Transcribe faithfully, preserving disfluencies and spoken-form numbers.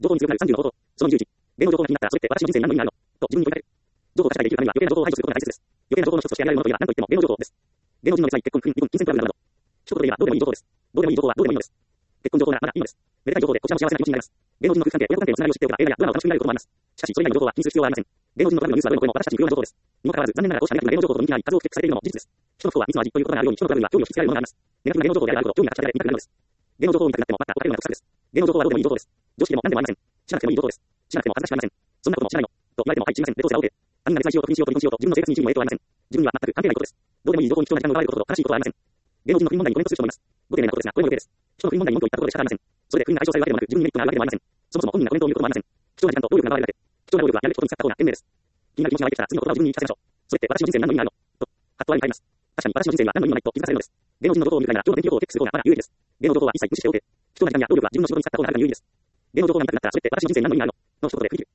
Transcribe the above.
情報に強くなるさんじゅうの方法。そのにじゅういち。芸能情報が気になったら、それって私の人生に何の意味があるのと自分に問いかける。情報が社会で生きるためには余計な情報を排除することが大切です。余計な情報の一つとして挙げられるものといえば何といっても芸能情報です。芸能人の熱愛、結婚、婚、離婚、金銭トラブルなど。一言で言えばどうでもいい情報です。どうでもいい情報はどうでもいいのです。結婚情報ならまだいいのです。めでたい情報でこちらも幸せな気持ちになります。芸能人の夫婦関係、親子関係のつながりを知っておけば映画やドラマを楽しみになることもあります。しかし、それ以外の情報は気にする必要はありません。芸能人のトラブルのニュースはどれもこれも私たちに不要な情報です。にもかかわらず、残念ながらこうしたネガティブな芸能情報と人気があり、数多くチェックされているのも事実です。人の不幸は蜜の味ということがあるように、人のトラブルには興味を引きつけられるものがあります。ネガティブな芸能情報であること、興味がかき立てられなくなるのです。芸能情報を見たくなっても、また分かるような特sắcです。芸能情報はどうでもいい情報です。常識でも何でもありません。知らなくてもいい情報です。知らなくても恥ずかしくありません。そんなこともしないの。と言われても、はい、知りません。でどうせら OK。他人が熱愛しようと不倫しようと離婚しようと、自分の生活に一ミリも影響はありません。自分には全く関係ないことです。どうでもいい情報に人の時間を奪われることと正しいことはありません。芸能人の不倫問題にコメントする人もいます。ご丁寧なことですが、これも余計です。人の不倫問題に文句を言ったところで仕方ありません。それで不倫が解消されるわけでもなく、自分にメリットがあるわけでもありません。そもそも本人がコメントを見ることもありません。貴重な時間と労力が奪われるだけ。貴重な労力はやるべきことに使った方が賢明です。気になる気持ちが湧いてきたら、次の言葉を自分に言い聞かせましょう。それって私の人生に何の意味があるのと、ハットワーに入ります。確かに私の人生には何の意味もないと気づかせるのです。芸能人の情報を見るためなら、今日の天気予報をチェックする方がまだ有利です。芸能情報は一切無視しておけ。貴重な時間や労力は自分の仕事に使った方があなたに有利です。芸能情報が見たくなったら、それって私の人生に何の意味があるのの一言で区切る。